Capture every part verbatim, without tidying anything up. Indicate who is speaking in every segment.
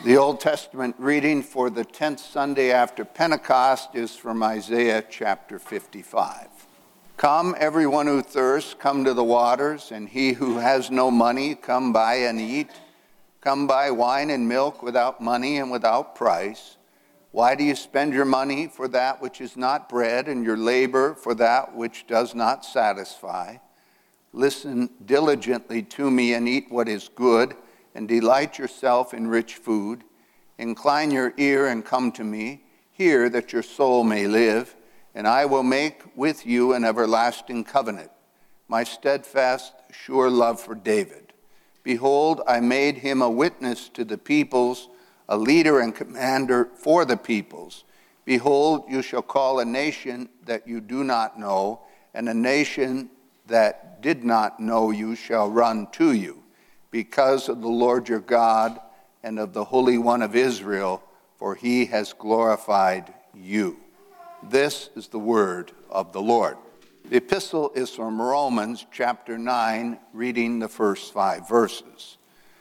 Speaker 1: The Old Testament reading for the tenth Sunday after Pentecost is from Isaiah chapter fifty-five. Come, everyone who thirsts, come to the waters, and he who has no money, come buy and eat. Come buy wine and milk without money and without price. Why do you spend your money for that which is not bread, and your labor for that which does not satisfy? Listen diligently to me and eat what is good, and delight yourself in rich food. Incline your ear and come to me. Hear that your soul may live, and I will make with you an everlasting covenant, my steadfast, sure love for David. Behold, I made him a witness to the peoples, a leader and commander for the peoples. Behold, you shall call a nation that you do not know, and a nation that did not know you shall run to you, because of the Lord your God and of the Holy One of Israel, for he has glorified you. This is the word of the Lord. The epistle is from Romans chapter nine, reading the first five verses.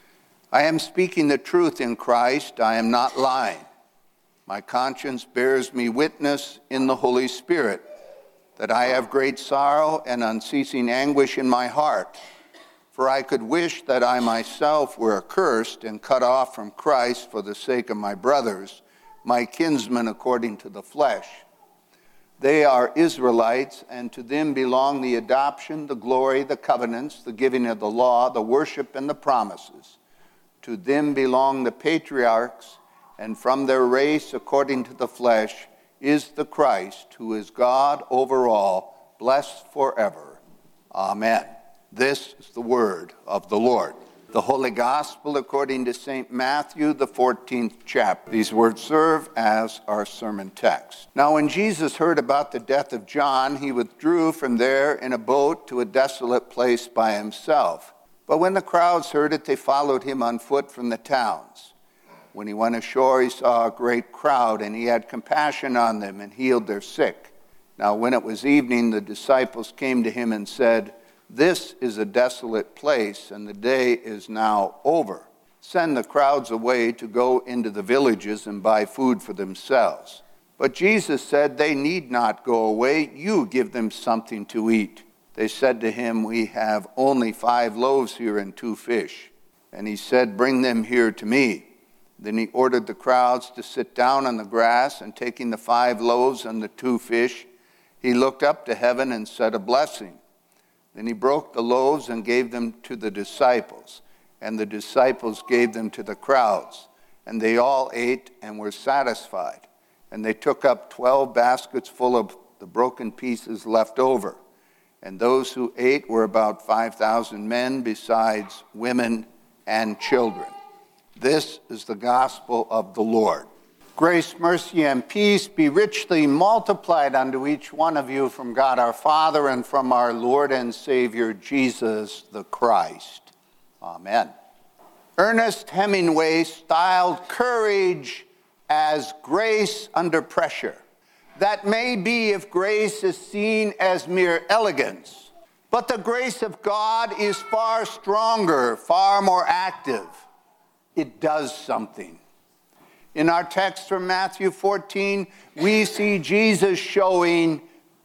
Speaker 1: I am speaking the truth in Christ, I am not lying. My conscience bears me witness in the Holy Spirit that I have great sorrow and unceasing anguish in my heart. For I could wish that I myself were accursed and cut off from Christ for the sake of my brothers, my kinsmen according to the flesh. They are Israelites, and to them belong the adoption, the glory, the covenants, the giving of the law, the worship, and the promises. To them belong the patriarchs, and from their race, according to the flesh, is the Christ, who is God over all, blessed forever. Amen. This is the word of the Lord. The Holy Gospel according to Saint Matthew, the fourteenth chapter. These words serve as our sermon text. Now when Jesus heard about the death of John, he withdrew from there in a boat to a desolate place by himself. But when the crowds heard it, they followed him on foot from the towns. When he went ashore, he saw a great crowd, and he had compassion on them and healed their sick. Now when it was evening, the disciples came to him and said, "This is a desolate place, and the day is now over. Send the crowds away to go into the villages and buy food for themselves." But Jesus said, "They need not go away. You give them something to eat." They said to him, "We have only five loaves here and two fish." And he said, "Bring them here to me." Then he ordered the crowds to sit down on the grass, and taking the five loaves and the two fish, he looked up to heaven and said a blessing. Then he broke the loaves and gave them to the disciples, and the disciples gave them to the crowds. And they all ate and were satisfied. And they took up twelve baskets full of the broken pieces left over. And those who ate were about five thousand men, besides women and children. This is the gospel of the Lord. Grace, mercy, and peace be richly multiplied unto each one of you from God our Father and from our Lord and Savior Jesus the Christ. Amen. Ernest Hemingway styled courage as grace under pressure. That may be if grace is seen as mere elegance, but the grace of God is far stronger, far more active. It does something. In our text from Matthew fourteen, we see Jesus showing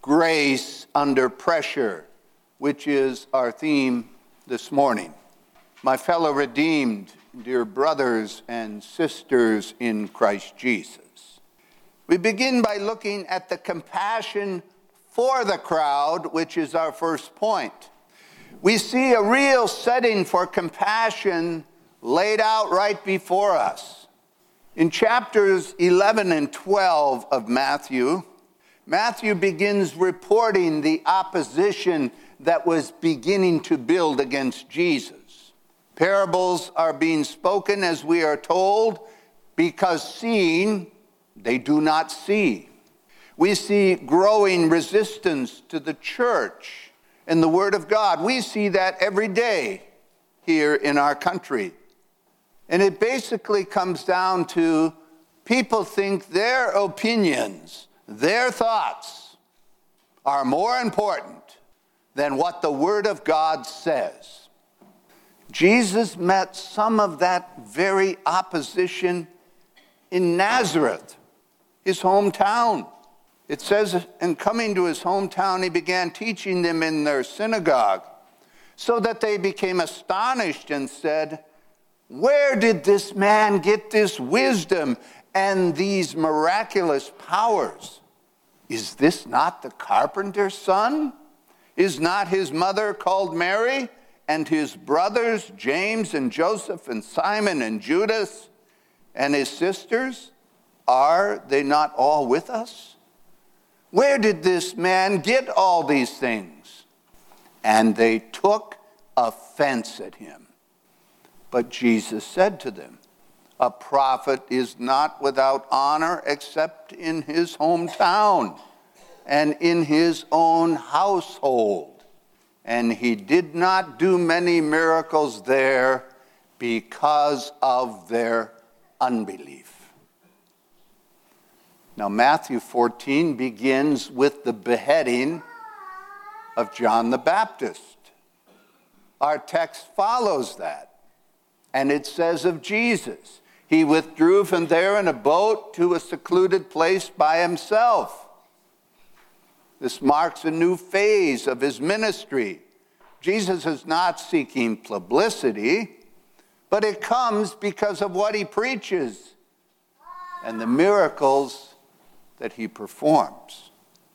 Speaker 1: grace under pressure, which is our theme this morning. My fellow redeemed, dear brothers and sisters in Christ Jesus. We begin by looking at the compassion for the crowd, which is our first point. We see a real setting for compassion laid out right before us. In chapters eleven and twelve of Matthew, Matthew begins reporting the opposition that was beginning to build against Jesus. Parables are being spoken, as we are told, because seeing, they do not see. We see growing resistance to the church and the Word of God. We see that every day here in our country. And it basically comes down to people think their opinions, their thoughts are more important than what the Word of God says. Jesus met some of that very opposition in Nazareth, his hometown. It says, in coming to his hometown, he began teaching them in their synagogue, so that they became astonished and said, "Where did this man get this wisdom and these miraculous powers? Is this not the carpenter's son? Is not his mother called Mary, and his brothers James and Joseph and Simon and Judas, and his sisters? Are they not all with us? Where did this man get all these things?" And they took offense at him. But Jesus said to them, "A prophet is not without honor except in his hometown and in his own household." And he did not do many miracles there because of their unbelief. Now, Matthew fourteen begins with the beheading of John the Baptist. Our text follows that. And it says of Jesus, he withdrew from there in a boat to a secluded place by himself. This marks a new phase of his ministry. Jesus is not seeking publicity, but it comes because of what he preaches and the miracles that he performs.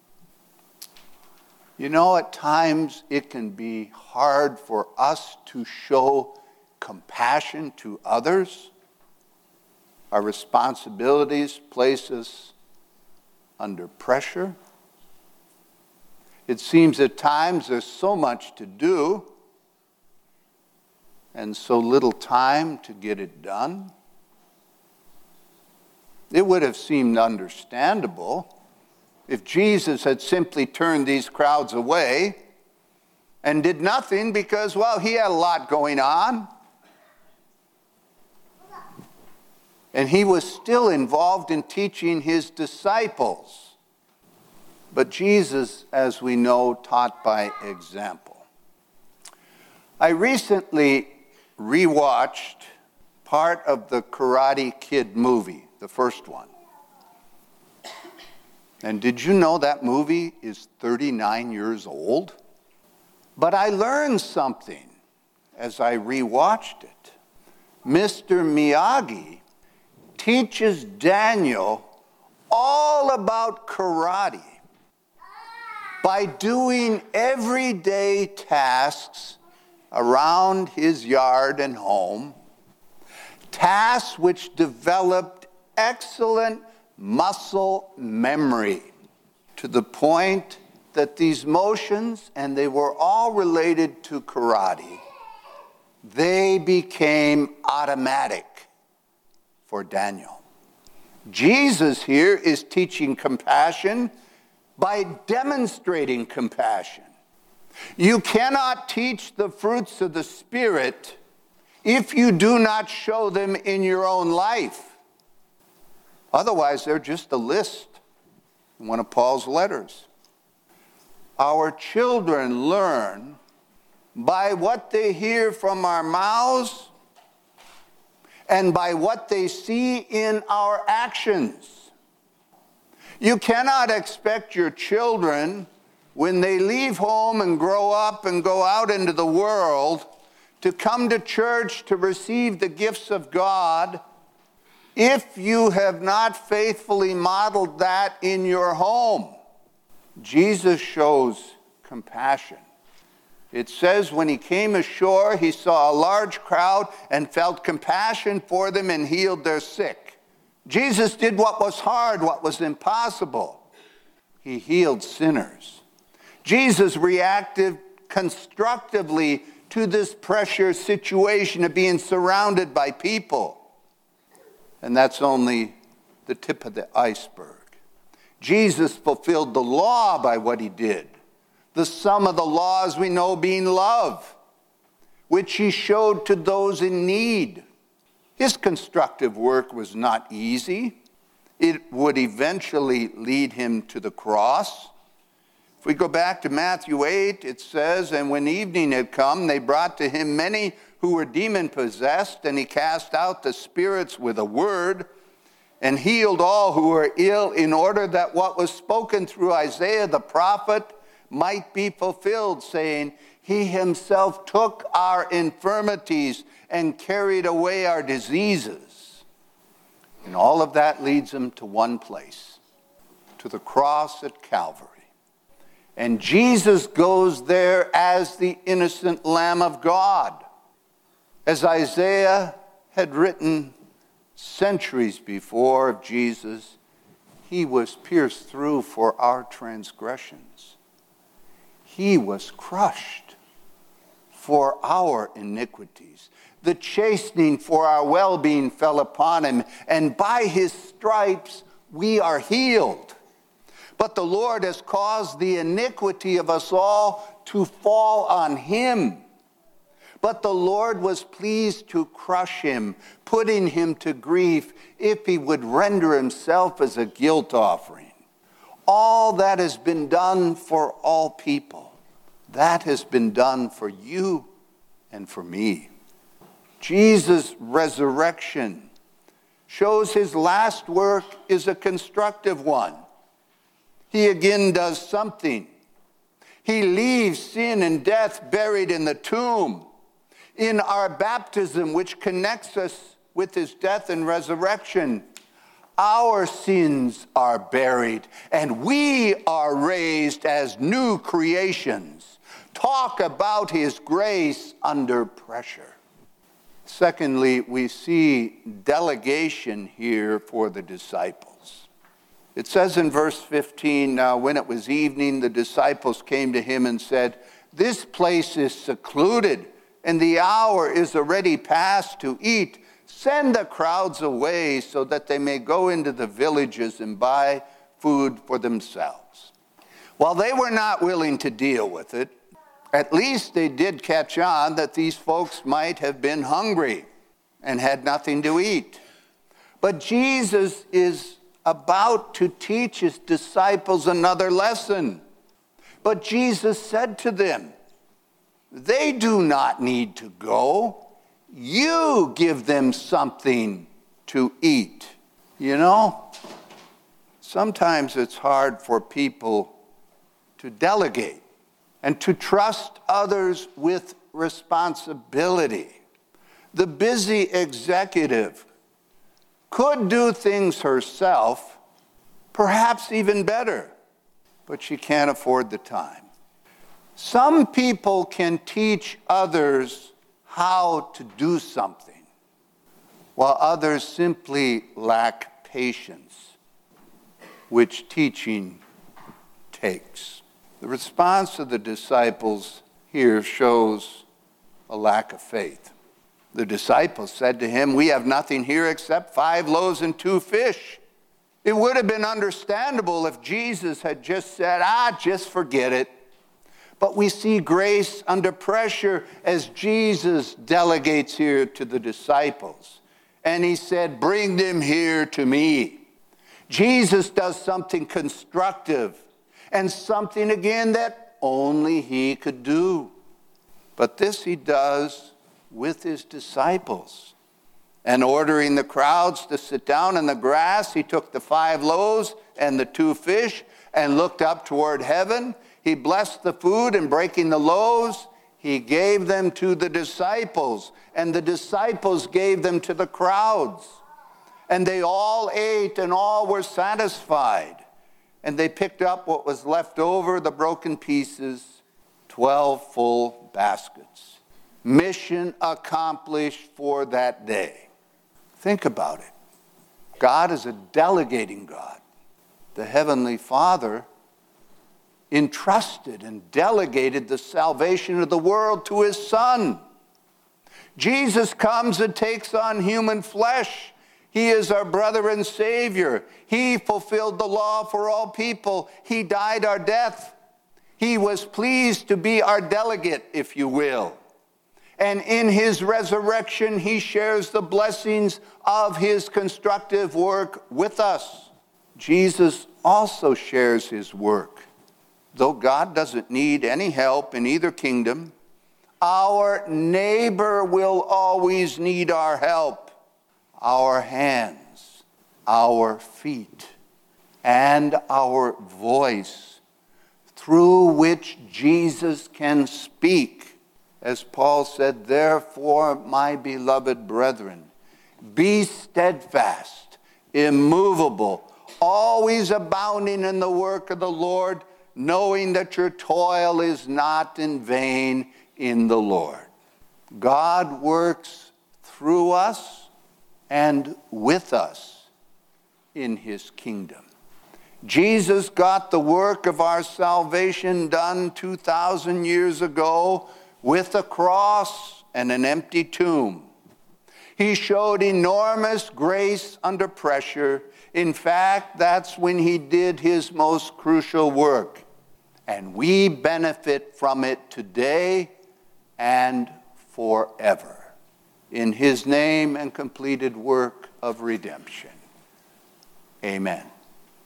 Speaker 1: You know, at times it can be hard for us to show compassion to others. Our responsibilities place us under pressure. It seems at times there's so much to do and so little time to get it done. It would have seemed understandable if Jesus had simply turned these crowds away and did nothing because, well, he had a lot going on. And he was still involved in teaching his disciples. But Jesus, as we know, taught by example. I recently rewatched part of the Karate Kid movie, the first one. And did you know that movie is thirty-nine years old? But I learned something as I rewatched it. Mister Miyagi teaches Daniel all about karate by doing everyday tasks around his yard and home, tasks which developed excellent muscle memory to the point that these motions, and they were all related to karate, they became automatic for Daniel. Jesus here is teaching compassion by demonstrating compassion. You cannot teach the fruits of the Spirit if you do not show them in your own life. Otherwise, they're just a list in one of Paul's letters. Our children learn by what they hear from our mouths and by what they see in our actions. You cannot expect your children, when they leave home and grow up and go out into the world, to come to church to receive the gifts of God if you have not faithfully modeled that in your home. Jesus shows compassion. It says when he came ashore, he saw a large crowd and felt compassion for them and healed their sick. Jesus did what was hard, what was impossible. He healed sinners. Jesus reacted constructively to this pressure situation of being surrounded by people. And that's only the tip of the iceberg. Jesus fulfilled the law by what he did. The sum of the law, as we know, being love, which he showed to those in need. His constructive work was not easy. It would eventually lead him to the cross, If we go back to Matthew eight, it says, and when evening had come, they brought to him many who were demon-possessed, and he cast out the spirits with a word, and healed all who were ill, in order that what was spoken through Isaiah the prophet might be fulfilled, saying, he himself took our infirmities and carried away our diseases. And all of that leads him to one place, to the cross at Calvary. And Jesus goes there as the innocent Lamb of God. As Isaiah had written centuries before of Jesus, he was pierced through for our transgressions. He was crushed for our iniquities. The chastening for our well-being fell upon him, and by his stripes we are healed. But the Lord has caused the iniquity of us all to fall on him. But the Lord was pleased to crush him, putting him to grief, if he would render himself as a guilt offering. All that has been done for all people, that has been done for you and for me. Jesus' resurrection shows his last work is a constructive one. He again does something. He leaves sin and death buried in the tomb. In our baptism, which connects us with his death and resurrection, our sins are buried, and we are raised as new creations. Talk about his grace under pressure. Secondly, we see delegation here for the disciples. It says in verse fifteen, now when it was evening, the disciples came to him and said, this place is secluded, and the hour is already past to eat. Send the crowds away so that they may go into the villages and buy food for themselves. While they were not willing to deal with it, at least they did catch on that these folks might have been hungry and had nothing to eat. But Jesus is about to teach his disciples another lesson. But Jesus said to them, they do not need to go. You give them something to eat. You know, sometimes it's hard for people to delegate and to trust others with responsibility. The busy executive could do things herself, perhaps even better, but she can't afford the time. Some people can teach others how to do something, while others simply lack patience, which teaching takes. The response of the disciples here shows a lack of faith. The disciples said to him, we have nothing here except five loaves and two fish. It would have been understandable if Jesus had just said, ah, just forget it. But we see grace under pressure as Jesus delegates here to the disciples. And he said, bring them here to me. Jesus does something constructive and something again that only he could do. But this he does with his disciples. And ordering the crowds to sit down in the grass, he took the five loaves and the two fish and looked up toward heaven. He blessed the food, and breaking the loaves, he gave them to the disciples, and the disciples gave them to the crowds. And they all ate, and all were satisfied. And they picked up what was left over, the broken pieces, twelve full baskets. Mission accomplished for that day. Think about it. God is a delegating God. The Heavenly Father entrusted and delegated the salvation of the world to his Son. Jesus comes and takes on human flesh. He is our brother and Savior. He fulfilled the law for all people. He died our death. He was pleased to be our delegate, if you will. And in his resurrection, he shares the blessings of his constructive work with us. Jesus also shares his work though God doesn't need any help in either kingdom, our neighbor will always need our help, our hands, our feet, and our voice, through which Jesus can speak. As Paul said, therefore, my beloved brethren, be steadfast, immovable, always abounding in the work of the Lord, knowing that your toil is not in vain in the Lord. God works through us and with us in his kingdom. Jesus got the work of our salvation done two thousand years ago with a cross and an empty tomb. He showed enormous grace under pressure. In fact, that's when he did his most crucial work. And we benefit from it today and forever in his name and completed work of redemption. Amen.